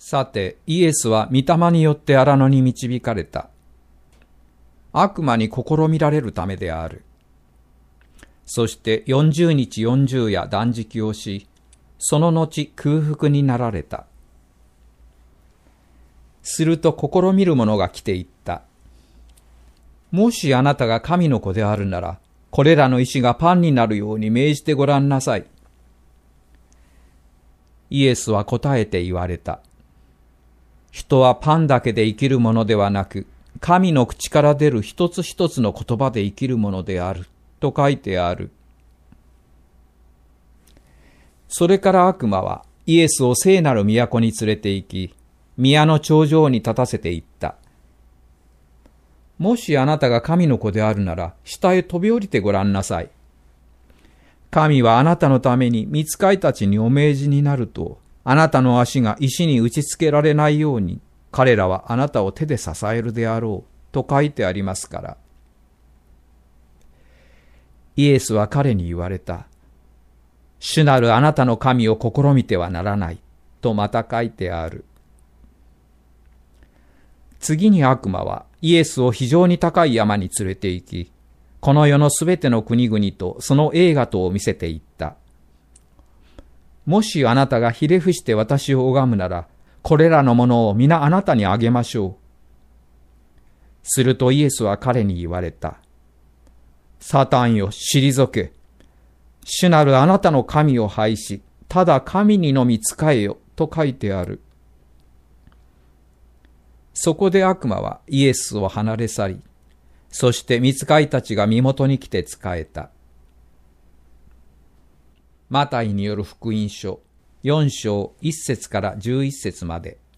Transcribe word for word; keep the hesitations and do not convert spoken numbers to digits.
さて、イエスは御霊によって荒野に導かれた。悪魔に試みられるためである。そしてよんじゅうにちよんじゅう夜断食をし、その後空腹になられた。すると試みる者が来て言った。もしあなたが神の子であるなら、これらの石がパンになるように命じてごらんなさい。イエスは答えて言われた。人はパンだけで生きるものではなく、神の口から出る一つ一つの言葉で生きるものである、と書いてある。それから悪魔はイエスを聖なる都に連れて行き、宮の頂上に立たせて言った。もしあなたが神の子であるなら、下へ飛び降りてごらんなさい。神はあなたのために御使いたちにお命じになると、あなたの足が石に打ちつけられないように、彼らはあなたを手で支えるであろう、と書いてありますから。イエスは彼に言われた。主なるあなたの神を試みてはならない、とまた書いてある。次に悪魔はイエスを非常に高い山に連れて行き、この世のすべての国々とその栄華を見せていった。もしあなたがひれ伏して私を拝むなら、これらのものを皆あなたにあげましょう。するとイエスは彼に言われた。サタンよ、退け。主なるあなたの神を拝し、ただ神にのみ仕えよ、と書いてある。そこで悪魔はイエスを離れ去り、そして御使いたちが身元に来て仕えた。マタイによる福音書よん章いっ節からじゅういっ節まで。